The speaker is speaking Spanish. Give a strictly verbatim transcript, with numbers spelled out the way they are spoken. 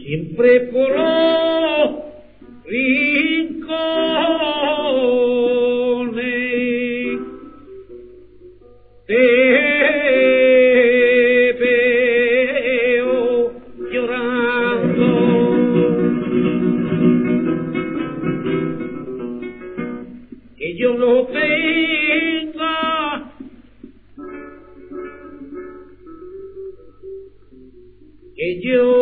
siempre por los rincones te veo llorando. Que yo no tenga que yo